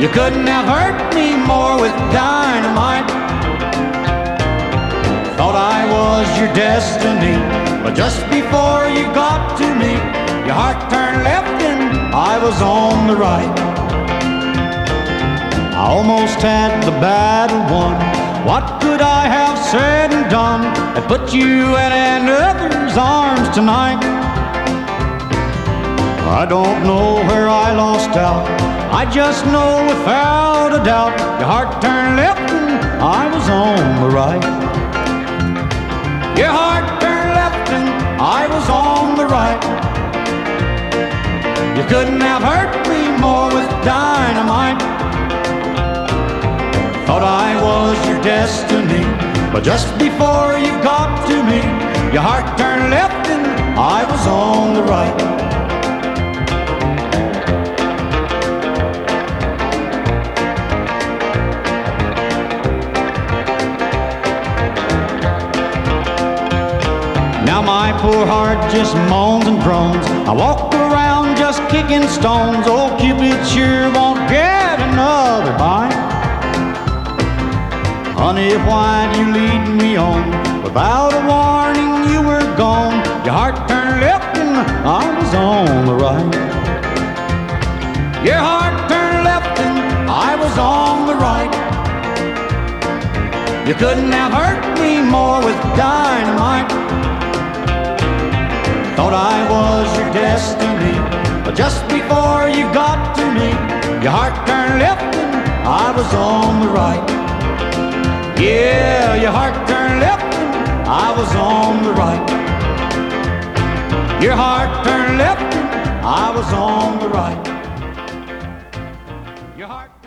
You couldn't have hurt me more with dynamite. Thought I was your destiny, but just before you got to me, your heart turned left and I was on the right. I almost had the battle won. What could I have said and done that put you in another's arms tonight? I don't know where I lost out. I just know without a doubt your heart turned left and I was on the right. Your heart turned left and I was on the right. You couldn't have hurt me more with dynamite. Thought I was your destiny, but just before you got to me, your heart turned left and I was on the right. Now my poor heart just moans and groans. I walk around just kicking stones. Old Cupid sure won't get another bite. Honey, why'd you lead me on? Without a warning you were gone. Your heart turned left and I was on the right. Your heart turned left and I was on the right. You couldn't have hurt me more with dynamite. Thought I was your destiny, but just before you got to me, your heart turned left and I was on the right. Yeah, your heart turned left and I was on the right. Your heart turned left and I was on the right. Your heart